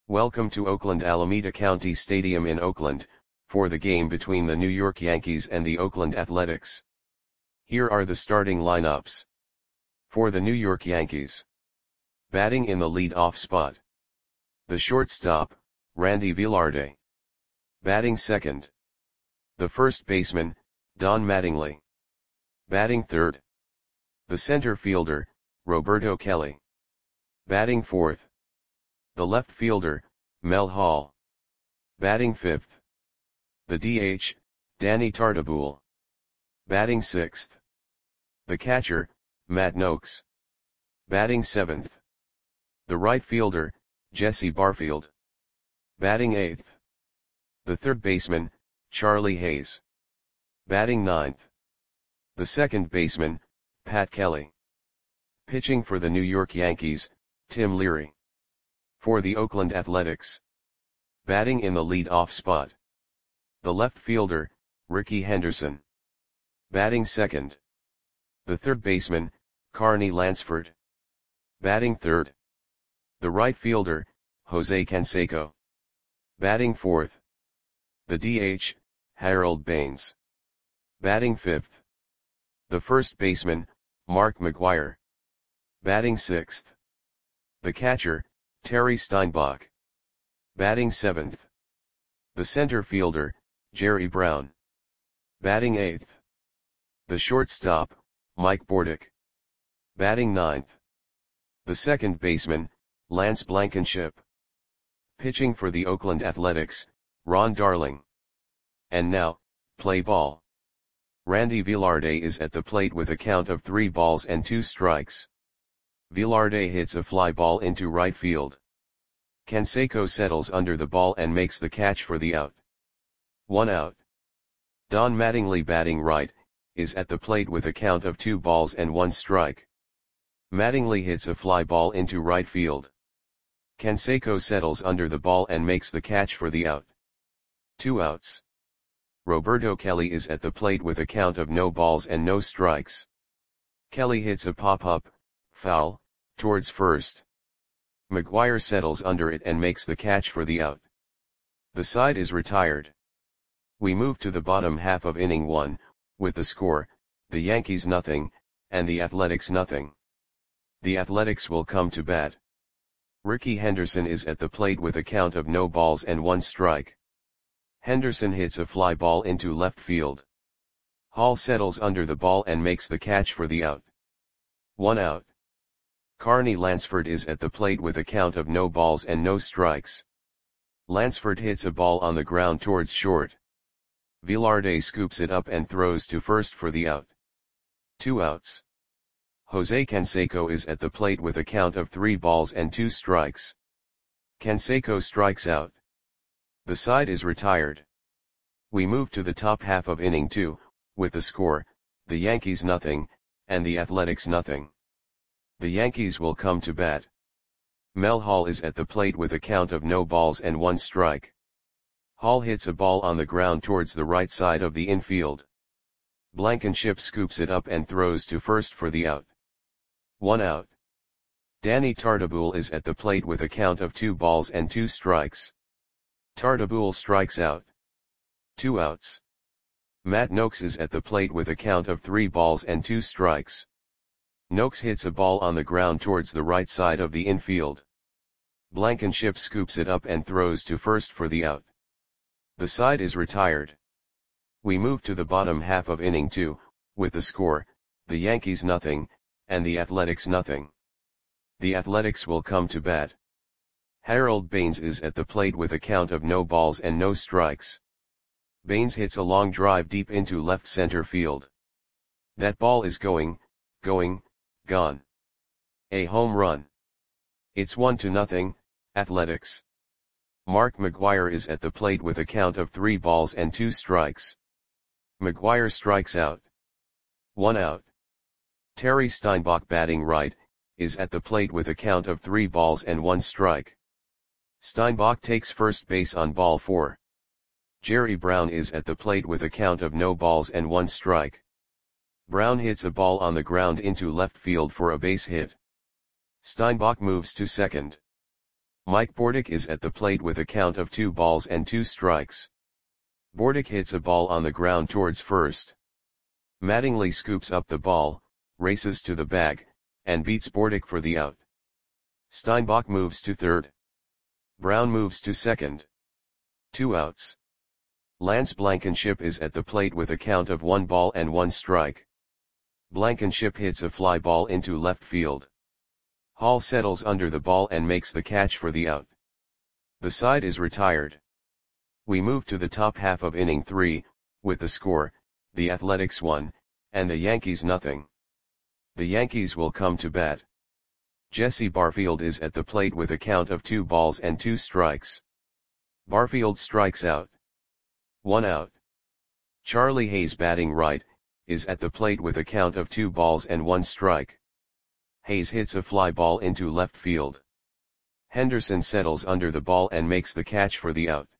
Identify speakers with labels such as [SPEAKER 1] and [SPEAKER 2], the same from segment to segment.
[SPEAKER 1] Welcome to Oakland Alameda County Stadium in Oakland, for the game between the New York Yankees and the Oakland Athletics. Here are the starting lineups. For the New York Yankees. Batting in the lead-off spot. The shortstop, Randy Velarde. Batting second. The first baseman, Don Mattingly. Batting third. The center fielder, Roberto Kelly. Batting fourth. The left fielder, Mel Hall. Batting fifth. The DH, Danny Tartabull. Batting sixth. The catcher, Matt Nokes. Batting seventh. The right fielder, Jesse Barfield. Batting eighth. The third baseman, Charlie Hayes. Batting ninth. The second baseman, Pat Kelly. Pitching for the New York Yankees, Tim Leary. For the Oakland Athletics. Batting in the lead-off spot. The left fielder, Rickey Henderson. Batting second. The third baseman, Carney Lansford. Batting third. The right fielder, Jose Canseco. Batting fourth. The DH, Harold Baines. Batting fifth. The first baseman, Mark McGwire. Batting sixth. The catcher, Terry Steinbach. Batting seventh. The center fielder, Jerry Brown. Batting eighth. The shortstop, Mike Bordick. Batting ninth. The second baseman, Lance Blankenship. Pitching for the Oakland Athletics, Ron Darling. And now, play ball. Randy Velarde is at the plate with a count of 3 balls and 2 strikes. Velarde hits a fly ball into right field. Canseco settles under the ball and makes the catch for the out. 1 out. Don Mattingly, batting right, is at the plate with a count of 2 balls and 1 strike. Mattingly hits a fly ball into right field. Canseco settles under the ball and makes the catch for the out. 2 outs. Roberto Kelly is at the plate with a count of no balls and no strikes. Kelly hits a pop-up, foul, towards first. McGwire settles under it and makes the catch for the out. The side is retired. We move to the bottom half of inning 1, with the score, the Yankees nothing, and the Athletics nothing. The Athletics will come to bat. Rickey Henderson is at the plate with a count of no balls and 1 strike. Henderson hits a fly ball into left field. Hall settles under the ball and makes the catch for the out. 1 out. Carney Lansford is at the plate with a count of no balls and no strikes. Lansford hits a ball on the ground towards short. Velarde scoops it up and throws to first for the out. 2 outs. Jose Canseco is at the plate with a count of 3 balls and 2 strikes. Canseco strikes out. The side is retired. We move to the top half of inning 2, with the score, the Yankees nothing, and the Athletics nothing. The Yankees will come to bat. Mel Hall is at the plate with a count of no balls and 1 strike. Hall hits a ball on the ground towards the right side of the infield. Blankenship scoops it up and throws to first for the out. 1 out. Danny Tartabull is at the plate with a count of 2 balls and 2 strikes. Tartabull strikes out. 2 outs. Matt Nokes is at the plate with a count of 3 balls and 2 strikes. Nokes hits a ball on the ground towards the right side of the infield. Blankenship scoops it up and throws to first for the out. The side is retired. We move to the bottom half of inning 2, with the score, the Yankees nothing, and the Athletics nothing. The Athletics will come to bat. Harold Baines is at the plate with a count of no balls and no strikes. Baines hits a long drive deep into left center field. That ball is going, gone. A home run. It's 1-0, Athletics. Mark McGwire is at the plate with a count of 3 balls and 2 strikes. McGwire strikes out. 1 out. Terry Steinbach, batting right, is at the plate with a count of 3 balls and 1 strike. Steinbach takes first base on ball 4. Jerry Brown is at the plate with a count of no balls and 1 strike. Brown hits a ball on the ground into left field for a base hit. Steinbach moves to second. Mike Bordick is at the plate with a count of 2 balls and 2 strikes. Bordick hits a ball on the ground towards first. Mattingly scoops up the ball, races to the bag, and beats Bordick for the out. Steinbach moves to third. Brown moves to second. 2 outs. Lance Blankenship is at the plate with a count of 1 ball and 1 strike. Blankenship hits a fly ball into left field. Hall settles under the ball and makes the catch for the out. The side is retired. We move to the top half of inning 3, with the score, the Athletics 1, and the Yankees nothing. The Yankees will come to bat. Jesse Barfield is at the plate with a count of 2 balls and 2 strikes. Barfield strikes out. 1 out. Charlie Hayes, batting right, is at the plate with a count of 2 balls and 1 strike. Hayes hits a fly ball into left field. Henderson settles under the ball and makes the catch for the out.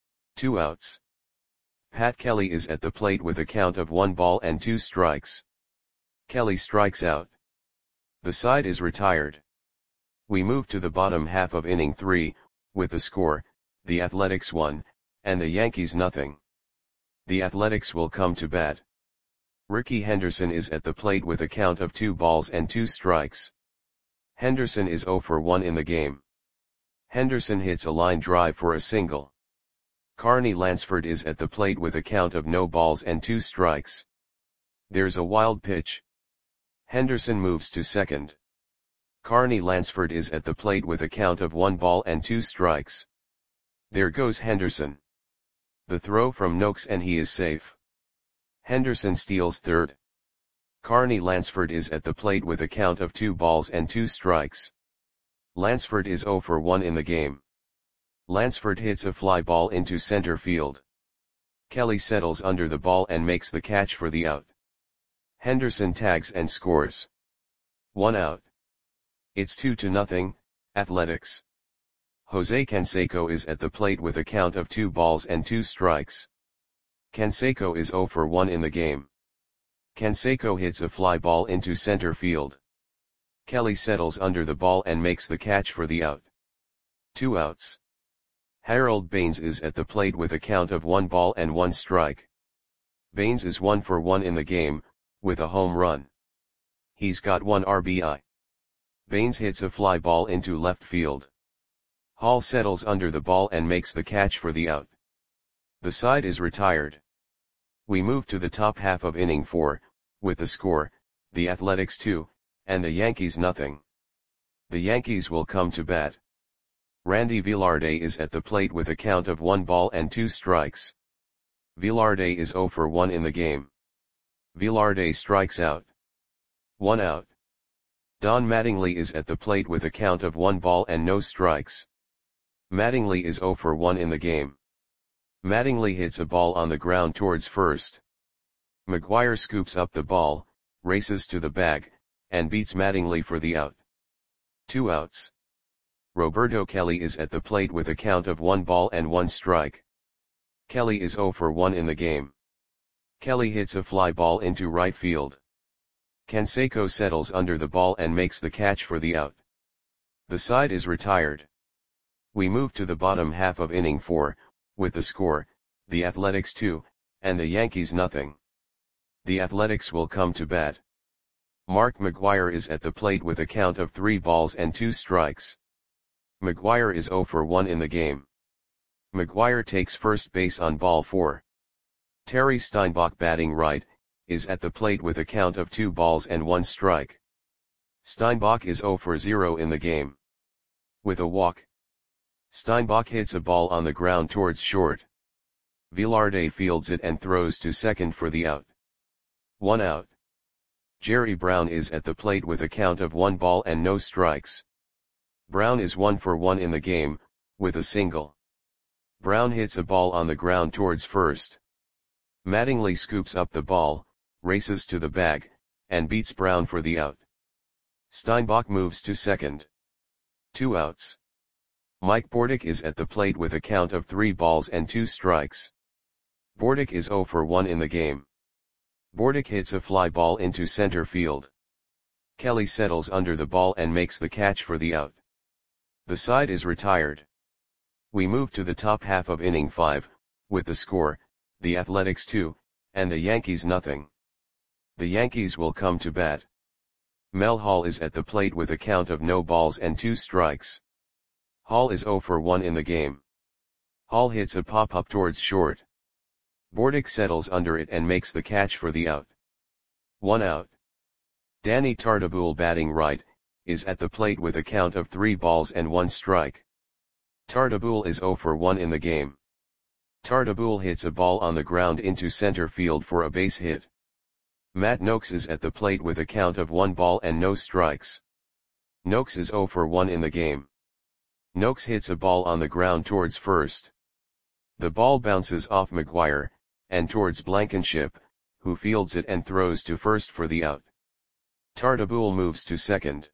[SPEAKER 1] 2 outs. Pat Kelly is at the plate with a count of 1 ball and 2 strikes. Kelly strikes out. The side is retired. We move to the bottom half of inning 3, with the score, the Athletics 1, and the Yankees nothing. The Athletics will come to bat. Ricky Henderson is at the plate with a count of 2 balls and 2 strikes. Henderson is 0 for 1 in the game. Henderson hits a line drive for a single. Carney Lansford is at the plate with a count of no balls and 2 strikes. There's a wild pitch. Henderson moves to second. Carney Lansford is at the plate with a count of 1 ball and 2 strikes. There goes Henderson. The throw from Noakes and he is safe. Henderson steals third. Carney Lansford is at the plate with a count of 2 balls and 2 strikes. Lansford is 0 for 1 in the game. Lansford hits a fly ball into center field. Kelly settles under the ball and makes the catch for the out. Henderson tags and scores. 1 out. It's 2-0, Athletics. Jose Canseco is at the plate with a count of 2 balls and 2 strikes. Canseco is 0 for 1 in the game. Canseco hits a fly ball into center field. Kelly settles under the ball and makes the catch for the out. 2 outs. Harold Baines is at the plate with a count of 1 ball and 1 strike. Baines is 1 for 1 in the game, with a home run. He's got 1 RBI. Baines hits a fly ball into left field. Hall settles under the ball and makes the catch for the out. The side is retired. We move to the top half of inning 4, with the score, the Athletics 2, and the Yankees nothing. The Yankees will come to bat. Randy Velarde is at the plate with a count of 1 ball and 2 strikes. Velarde is 0 for 1 in the game. Velarde strikes out. 1 out. Don Mattingly is at the plate with a count of 1 ball and no strikes. Mattingly is 0 for 1 in the game. Mattingly hits a ball on the ground towards first. McGuire scoops up the ball, races to the bag, and beats Mattingly for the out. 2 outs. Roberto Kelly is at the plate with a count of 1 ball and 1 strike. Kelly is 0 for 1 in the game. Kelly hits a fly ball into right field. Canseco settles under the ball and makes the catch for the out. The side is retired. We move to the bottom half of inning 4, with the score, the Athletics 2, and the Yankees nothing. The Athletics will come to bat. Mark McGuire is at the plate with a count of 3 balls and 2 strikes. McGuire is 0 for 1 in the game. McGuire takes first base on ball 4. Terry Steinbach, batting right, is at the plate with a count of 2 balls and 1 strike. Steinbach is 0 for 0 in the game. With a walk. Steinbach hits a ball on the ground towards short. Velarde fields it and throws to second for the out. 1 out. Jerry Brown is at the plate with a count of 1 ball and no strikes. Brown is 1 for 1 in the game, with a single. Brown hits a ball on the ground towards first. Mattingly scoops up the ball, races to the bag, and beats Brown for the out. Steinbach moves to second. 2 outs. Mike Bordick is at the plate with a count of 3 balls and 2 strikes. Bordick is 0 for 1 in the game. Bordick hits a fly ball into center field. Kelly settles under the ball and makes the catch for the out. The side is retired. We move to the top half of inning 5, with the score, the Athletics 2, and the Yankees nothing. The Yankees will come to bat. Mel Hall is at the plate with a count of no balls and 2 strikes. Hall is 0 for 1 in the game. Hall hits a pop-up towards short. Bordick settles under it and makes the catch for the out. 1 out. Danny Tartabull, batting right, is at the plate with a count of 3 balls and 1 strike. Tartabull is 0 for 1 in the game. Tartabull hits a ball on the ground into center field for a base hit. Matt Nokes is at the plate with a count of 1 ball and no strikes. Nokes is 0 for 1 in the game. Nokes hits a ball on the ground towards first. The ball bounces off McGuire, and towards Blankenship, who fields it and throws to first for the out. Tartabull moves to second.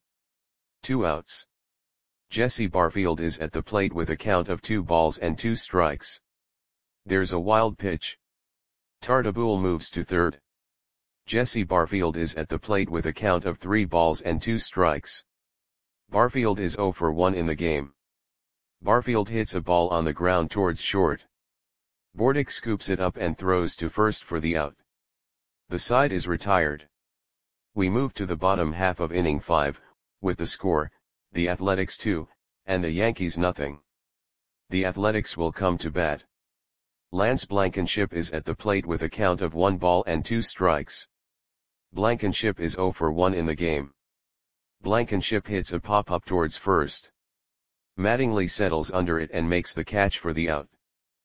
[SPEAKER 1] 2 outs. Jesse Barfield is at the plate with a count of 2 balls and 2 strikes. There's a wild pitch. Tartabull moves to third. Jesse Barfield is at the plate with a count of 3 balls and 2 strikes. Barfield is 0 for 1 in the game. Barfield hits a ball on the ground towards short. Bordick scoops it up and throws to first for the out. The side is retired. We move to the bottom half of inning 5, with the score, the Athletics 2, and the Yankees nothing. The Athletics will come to bat. Lance Blankenship is at the plate with a count of 1 ball and 2 strikes. Blankenship is 0 for 1 in the game. Blankenship hits a pop-up towards first. Mattingly settles under it and makes the catch for the out.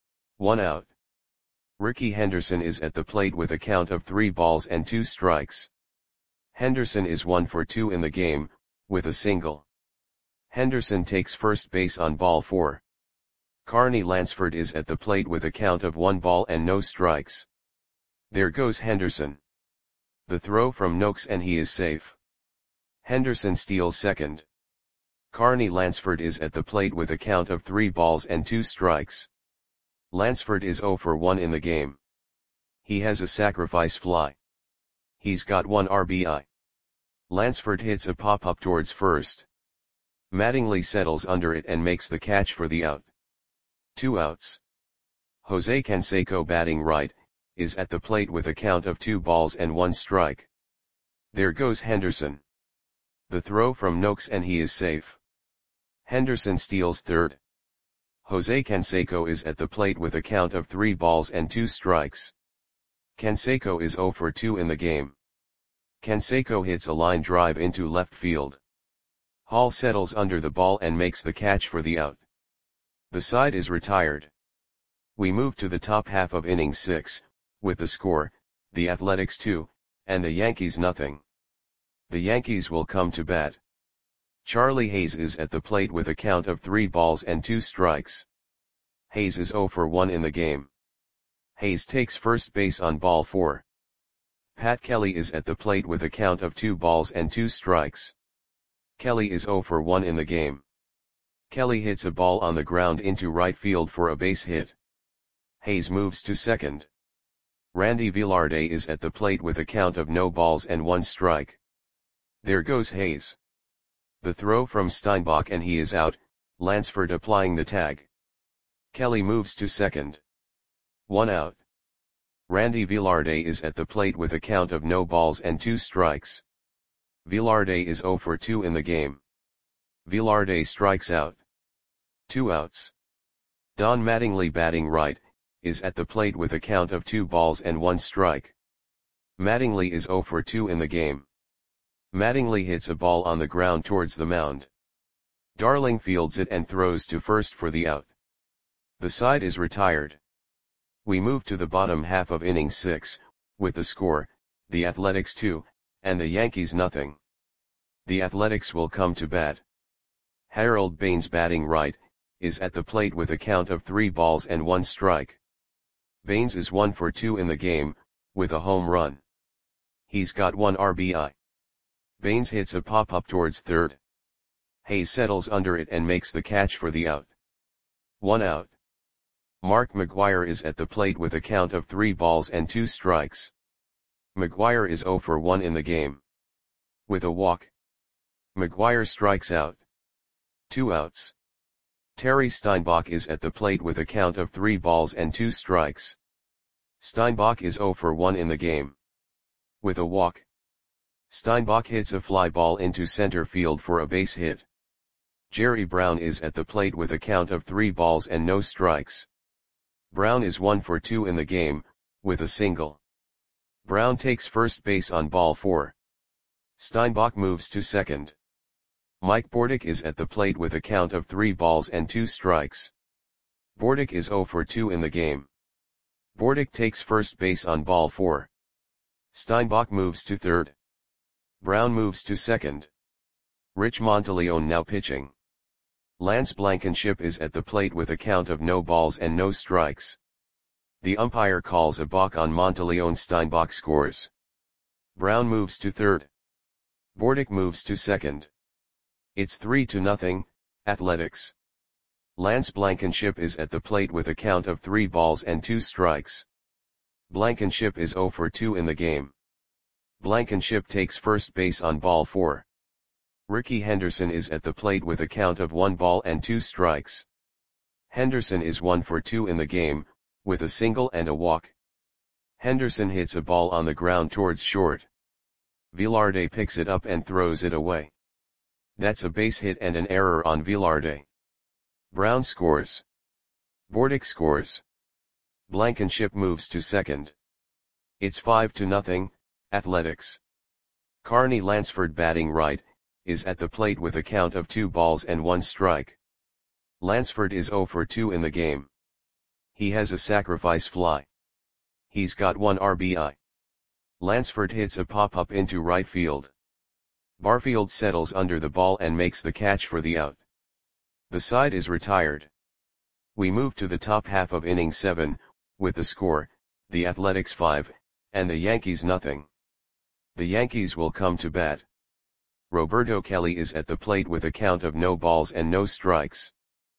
[SPEAKER 1] 1 out. Rickey Henderson is at the plate with a count of 3 balls and 2 strikes. Henderson is 1 for 2 in the game, with a single. Henderson takes first base on ball 4. Carney Lansford is at the plate with a count of 1 ball and no strikes. There goes Henderson. The throw from Nokes and he is safe. Henderson steals second. Carney Lansford is at the plate with a count of 3 balls and 2 strikes. Lansford is 0 for 1 in the game. He has a sacrifice fly. He's got 1 RBI. Lansford hits a pop-up towards first. Mattingly settles under it and makes the catch for the out. 2 outs. Jose Canseco, batting right, is at the plate with a count of 2 balls and 1 strike. There goes Henderson. The throw from Nokes and he is safe. Henderson steals third. Jose Canseco is at the plate with a count of 3 balls and 2 strikes. Canseco is 0 for 2 in the game. Canseco hits a line drive into left field. Hall settles under the ball and makes the catch for the out. The side is retired. We move to the top half of inning 6, with the score, the Athletics 2, and the Yankees nothing. The Yankees will come to bat. Charlie Hayes is at the plate with a count of 3 balls and 2 strikes. Hayes is 0 for 1 in the game. Hayes takes first base on ball 4. Pat Kelly is at the plate with a count of 2 balls and 2 strikes. Kelly is 0 for 1 in the game. Kelly hits a ball on the ground into right field for a base hit. Hayes moves to second. Randy Velarde is at the plate with a count of no balls and 1 strike. There goes Hayes. The throw from Steinbach and he is out, Lansford applying the tag. Kelly moves to second. 1 out. Randy Velarde is at the plate with a count of no balls and 2 strikes. Velarde is 0 for 2 in the game. Velarde strikes out. 2 outs. Don Mattingly, batting right, is at the plate with a count of 2 balls and 1 strike. Mattingly is 0 for 2 in the game. Mattingly hits a ball on the ground towards the mound. Darling fields it and throws to first for the out. The side is retired. We move to the bottom half of inning 6, with the score, the Athletics 2, and the Yankees nothing. The Athletics will come to bat. Harold Baines, batting right, is at the plate with a count of 3 balls and 1 strike. Baines is 1 for 2 in the game, with a home run. He's got 1 RBI. Baines hits a pop-up towards third. Hayes settles under it and makes the catch for the out. 1 out. Mark McGuire is at the plate with a count of 3 balls and 2 strikes. McGuire is 0 for 1 in the game. With a walk, McGuire strikes out. 2 outs. Terry Steinbach is at the plate with a count of 3 balls and 2 strikes. Steinbach is 0 for 1 in the game. With a walk, Steinbach hits a fly ball into center field for a base hit. Jerry Brown is at the plate with a count of 3 balls and no strikes. Brown is 1 for 2 in the game, with a single. Brown takes first base on ball 4. Steinbach moves to second. Mike Bordick is at the plate with a count of 3 balls and 2 strikes. Bordick is 0 for 2 in the game. Bordick takes first base on ball 4. Steinbach moves to third. Brown moves to second. Rich Monteleone now pitching. Lance Blankenship is at the plate with a count of no balls and no strikes. The umpire calls a balk on Monteleone. Steinbach scores. Brown moves to third. Bordick moves to second. It's 3-0, Athletics. Lance Blankenship is at the plate with a count of 3 balls and 2 strikes. Blankenship is 0 for 2 in the game. Blankenship takes first base on ball 4. Ricky Henderson is at the plate with a count of 1 ball and 2 strikes. Henderson is 1 for 2 in the game, with a single and a walk. Henderson hits a ball on the ground towards short. Velarde picks it up and throws it away. That's a base hit and an error on Velarde. Brown scores. Bordick scores. Blankenship moves to second. It's 5-0, Athletics. Carney Lansford batting right, is at the plate with a count of 2 balls and 1 strike. Lansford is 0 for 2 in the game. He has a sacrifice fly. He's got 1 RBI. Lansford hits a pop-up into right field. Barfield settles under the ball and makes the catch for the out. The side is retired. We move to the top half of inning 7, with the score, the Athletics 5, and the Yankees nothing. The Yankees will come to bat. Roberto Kelly is at the plate with a count of no balls and no strikes.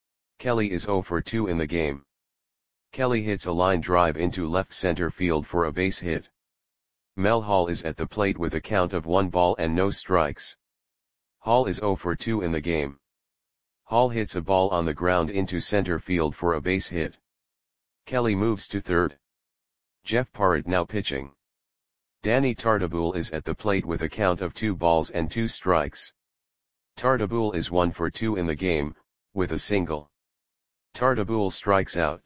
[SPEAKER 1] Kelly is 0 for 2 in the game. Kelly hits a line drive into left center field for a base hit. Mel Hall is at the plate with a count of 1 ball and no strikes. Hall is 0 for 2 in the game. Hall hits a ball on the ground into center field for a base hit. Kelly moves to third. Jeff Parrott now pitching. Danny Tartabull is at the plate with a count of 2 balls and 2 strikes. Tartabull is 1 for 2 in the game, with a single. Tartabull strikes out.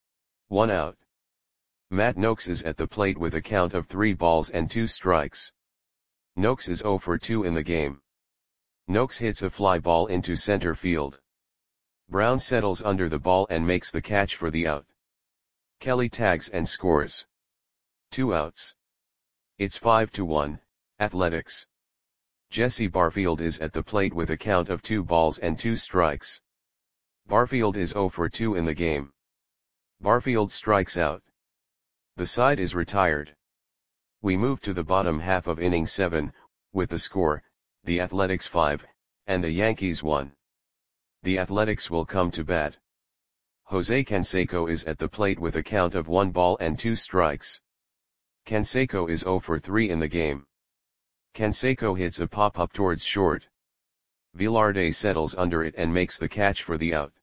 [SPEAKER 1] 1 out. Matt Noakes is at the plate with a count of 3 balls and 2 strikes. Noakes is 0 for 2 in the game. Noakes hits a fly ball into center field. Brown settles under the ball and makes the catch for the out. Kelly tags and scores. 2 outs. It's 5-1, Athletics. Jesse Barfield is at the plate with a count of 2 balls and 2 strikes. Barfield is 0 for 2 in the game. Barfield strikes out. The side is retired. We move to the bottom half of inning 7, with the score, the Athletics 5, and the Yankees 1. The Athletics will come to bat. Jose Canseco is at the plate with a count of 1 ball and 2 strikes. Canseco is 0 for 3 in the game. Canseco hits a pop-up towards short. Velarde settles under it and makes the catch for the out.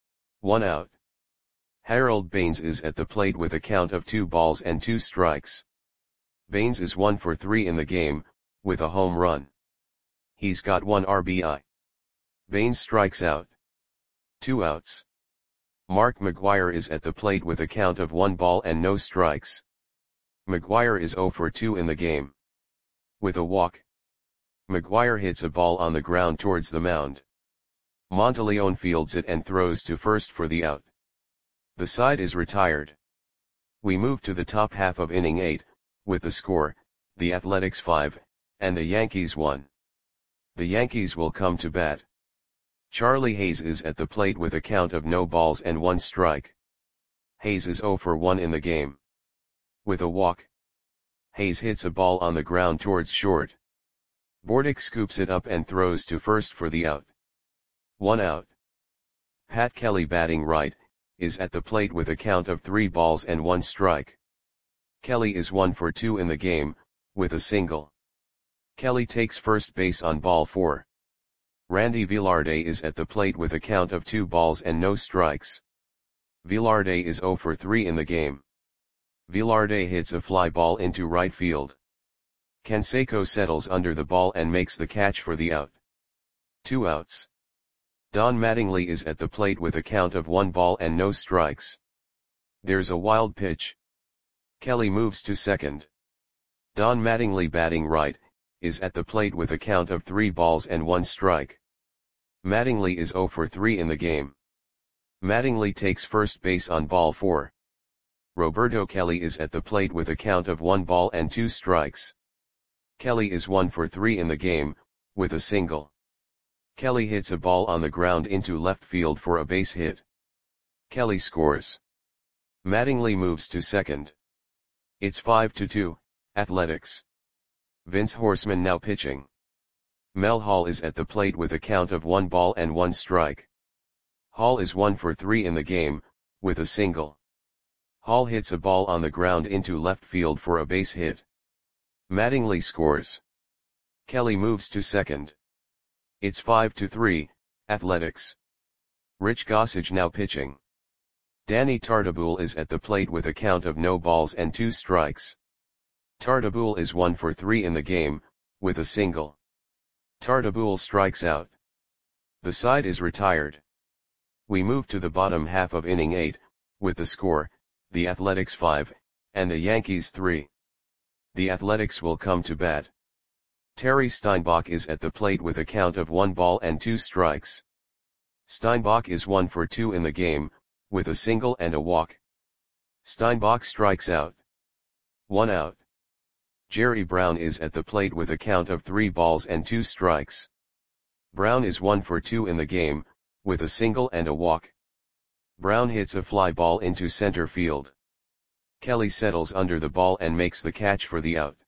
[SPEAKER 1] 1 out. Harold Baines is at the plate with a count of 2 balls and 2 strikes. Baines is 1 for 3 in the game, with a home run. He's got 1 RBI. Baines strikes out. 2 outs. Mark McGwire is at the plate with a count of 1 ball and no strikes. McGwire is 0 for 2 in the game. With a walk, McGwire hits a ball on the ground towards the mound. Monteleone fields it and throws to first for the out. The side is retired. We move to the top half of inning 8, with the score, the Athletics 5, and the Yankees 1. The Yankees will come to bat. Charlie Hayes is at the plate with a count of no balls and 1 strike. Hayes is 0 for 1 in the game. With a walk, Hayes hits a ball on the ground towards short. Bordick scoops it up and throws to first for the out. 1 out. Pat Kelly batting right, is at the plate with a count of 3 balls and 1 strike. Kelly is 1 for 2 in the game, with a single. Kelly takes first base on ball 4. Randy Velarde is at the plate with a count of 2 balls and no strikes. Velarde is 0 for 3 in the game. Velarde hits a fly ball into right field. Canseco settles under the ball and makes the catch for the out. 2 outs. Don Mattingly is at the plate with a count of 1 ball and no strikes. There's a wild pitch. Kelly moves to second. Don Mattingly, batting right, is at the plate with a count of 3 balls and 1 strike. Mattingly is 0 for 3 in the game. Mattingly takes first base on ball 4. Roberto Kelly is at the plate with a count of 1 ball and 2 strikes. Kelly is 1 for 3 in the game, with a single. Kelly hits a ball on the ground into left field for a base hit. Kelly scores. Mattingly moves to second. It's 5-2, Athletics. Vince Horseman now pitching. Mel Hall is at the plate with a count of 1 ball and 1 strike. Hall is 1 for 3 in the game, with a single. Hall hits a ball on the ground into left field for a base hit. Mattingly scores. Kelly moves to second. It's 5-3, Athletics. Rich Gossage now pitching. Danny Tartabull is at the plate with a count of no balls and 2 strikes. Tartabull is 1 for 3 in the game, with a single. Tartabull strikes out. The side is retired. We move to the bottom half of inning 8, with the score, the Athletics 5, and the Yankees 3. The Athletics will come to bat. Terry Steinbach is at the plate with a count of 1 ball and 2 strikes. Steinbach is 1 for 2 in the game, with a single and a walk. Steinbach strikes out. 1 out. Jerry Brown is at the plate with a count of 3 balls and 2 strikes. Brown is 1 for 2 in the game, with a single and a walk. Brown hits a fly ball into center field. Kelly settles under the ball and makes the catch for the out.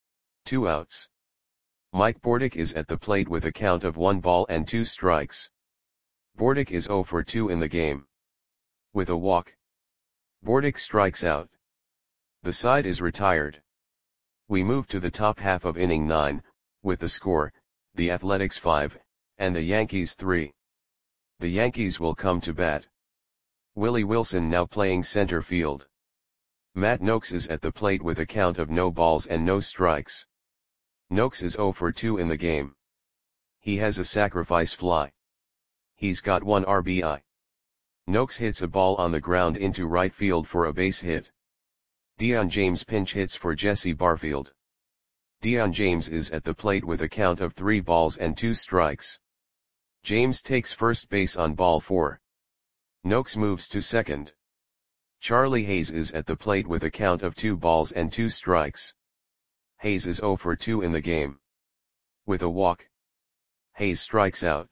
[SPEAKER 1] 2 outs. Mike Bordick is at the plate with a count of 1 ball and 2 strikes. Bordick is 0 for 2 in the game. With a walk. Bordick strikes out. The side is retired. We move to the top half of inning 9, with the score, the Athletics 5, and the Yankees 3. The Yankees will come to bat. Willie Wilson now playing center field. Matt Noakes is at the plate with a count of no balls and no strikes. Noakes is 0 for 2 in the game. He has a sacrifice fly. He's got 1 RBI. Noakes hits a ball on the ground into right field for a base hit. Dion James pinch hits for Jesse Barfield. Dion James is at the plate with a count of 3 balls and 2 strikes. James takes first base on ball 4. Noakes moves to second. Charlie Hayes is at the plate with a count of 2 balls and 2 strikes. Hayes is 0 for 2 in the game. With a walk. Hayes strikes out.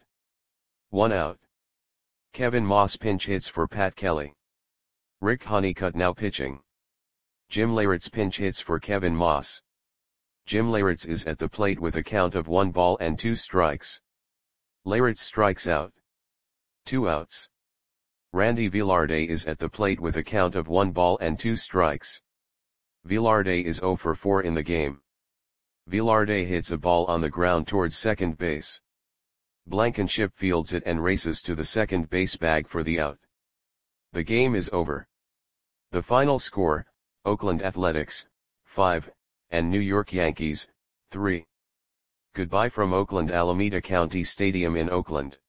[SPEAKER 1] 1 out. Kevin Moss pinch hits for Pat Kelly. Rick Honeycutt now pitching. Jim Leyritz pinch hits for Kevin Moss. Jim Leyritz is at the plate with a count of 1 ball and 2 strikes. Leyritz strikes out. 2 outs. Randy Velarde is at the plate with a count of 1 ball and 2 strikes. Velarde is 0 for 4 in the game. Velarde hits a ball on the ground towards second base. Blankenship fields it and races to the second base bag for the out. The game is over. The final score, Oakland Athletics, 5, and New York Yankees, 3. Goodbye from Oakland Alameda County Stadium in Oakland.